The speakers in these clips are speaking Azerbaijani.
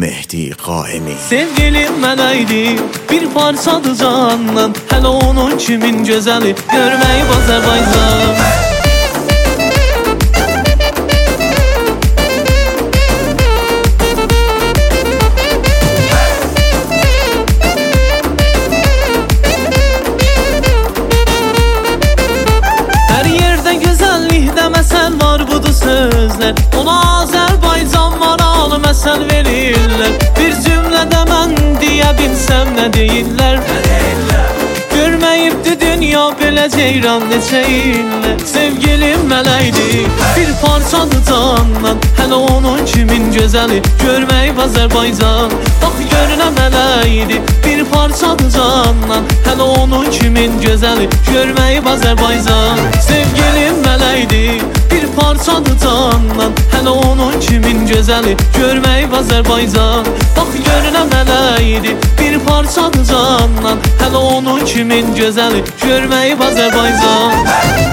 Mehdi Qaimi. Sevgilim mələkdir, bir parçadır candan. Hələ onun kimin gözəli, görməyi Azərbaycan. Hər yerdə gözəllikdə məsəl var, budur sözlər. Ona Azərbaycan maralı məsəl verirlər. Bir cümlədə mən deyə bilsəm nə deyirlər? Görməyibdi dünya belə ceyran neçə illər. Sevgilim mələkdir, bir parçadır candan. Hələ onun kimin gözəli, görməyib Azərbaycan. Bax görünə mələkdir, bir parçadır candan. Hələ onun kimin gözəli, görməyib Azərbaycan. Sevgilim mələkdir, bir parçadır candan. Hələ onun kimin gözəli, görməyib Azərbaycan. Bax görünə mələkdir, bir parçadır candan. Hələ onun kimin gözəli, görməyib Azərbaycan.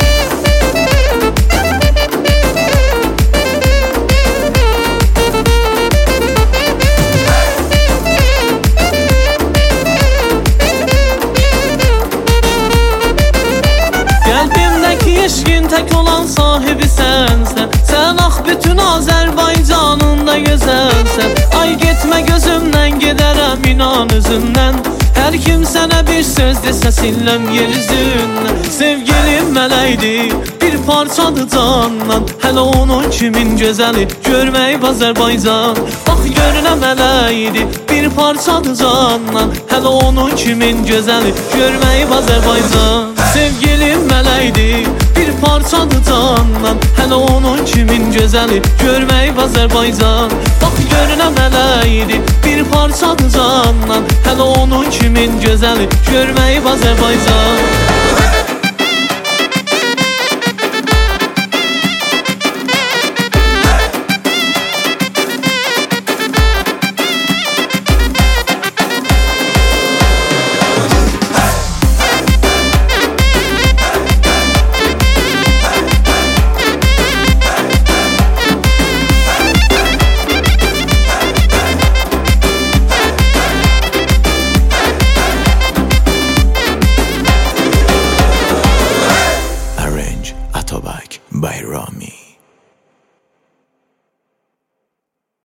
Qəlbimdəki eşqin tək olan sahibi sənsən. Sən ax bütün Azərbaycanın da gözəlsən. Ay getmə gözümdən, gedərəm inan özündən. Hər kim sənə bir söz desə siləm yer üzündən. Sevgilim mələkdir, bir parçadır candan. Hələ onun kimin gözəli, görməyib Azərbaycan. Bax görünə mələkdir, bir parçadır candan. Hələ onun kimin gözəli, görməyib Azərbaycan. Sevgilim mələkdir, bir parçadır candan. Hələ onun kimin gözəli, görməyib Azərbaycan. Bax görünə mələkdir, bir parçadır candan. Hələ onun kimin gözəli, görməyib Azərbaycan.